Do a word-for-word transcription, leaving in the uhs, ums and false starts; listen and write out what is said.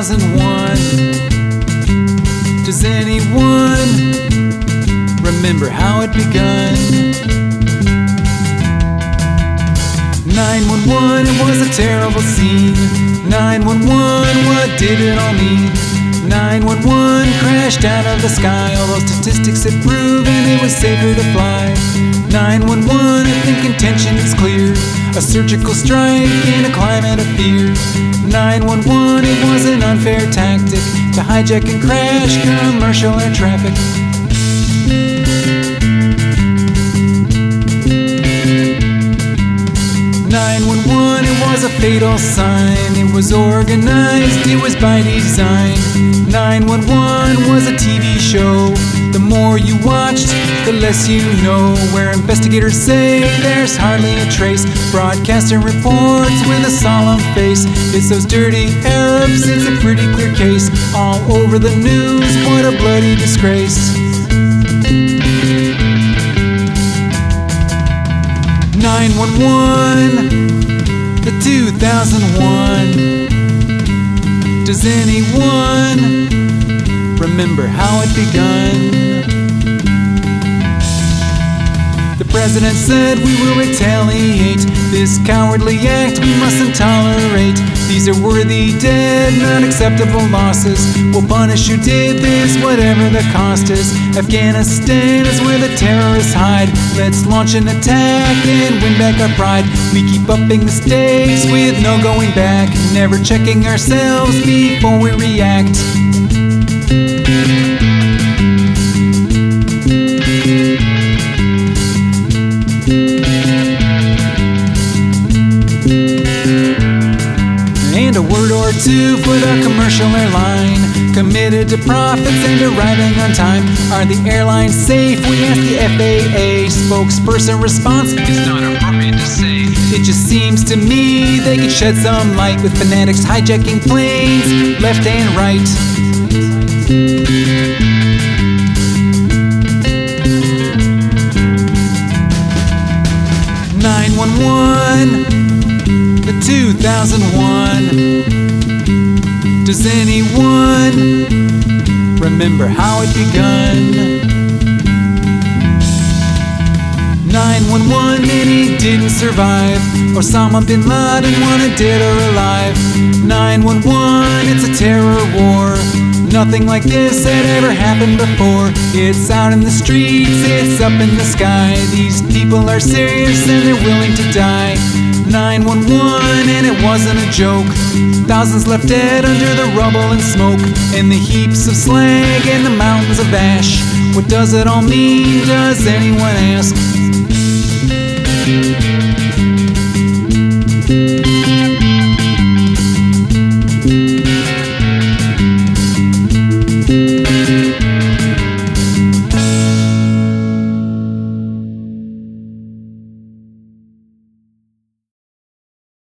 thousand one. Does anyone remember how it begun? nine one one, it was a terrible scene. nine one one, what did it all mean? nine one one crashed out of the sky, although statistics had proven it was safer to fly. nine one one, I think intention is clear, a surgical strike in a climate of fear. nine one one, it was an unfair tactic to hijack and crash commercial air traffic. nine one one, it was a fatal sign. It was organized, it was by design. nine one one was a T V show. The more you watched, the less you know. Where investigators say there's hardly a trace. Broadcaster reports with a solemn face. It's those dirty Arabs, it's a pretty clear case. All over the news, what a bloody disgrace. nine one one, the two thousand one. Does anyone remember how it begun? The president said we will retaliate. This cowardly act we mustn't tolerate. These are worthy dead, not acceptable losses. We'll punish who did this, whatever the cost is. Afghanistan is where the terrorists hide. Let's launch an attack and win back our pride. We keep upping the stakes with no going back, never checking ourselves before we react. And a word or two for the commercial airline, committed to profits and arriving on time. Are the airlines safe? We asked the F A A. Spokesperson response, it's not appropriate to say. It just seems to me they could shed some light with fanatics hijacking planes left and right. nine one one, the two thousand one. Does anyone remember how it begun? nine one one, and he didn't survive. Osama bin Laden, wanted dead or alive. nine one one, it's a terror war. Nothing like this had ever happened before. It's out in the streets, it's up in the sky. These people are serious and they're willing to die. nine one one, and it wasn't a joke. Thousands left dead under the rubble and smoke, and the heaps of slag and the mountains of ash. What does it all mean, does anyone ask?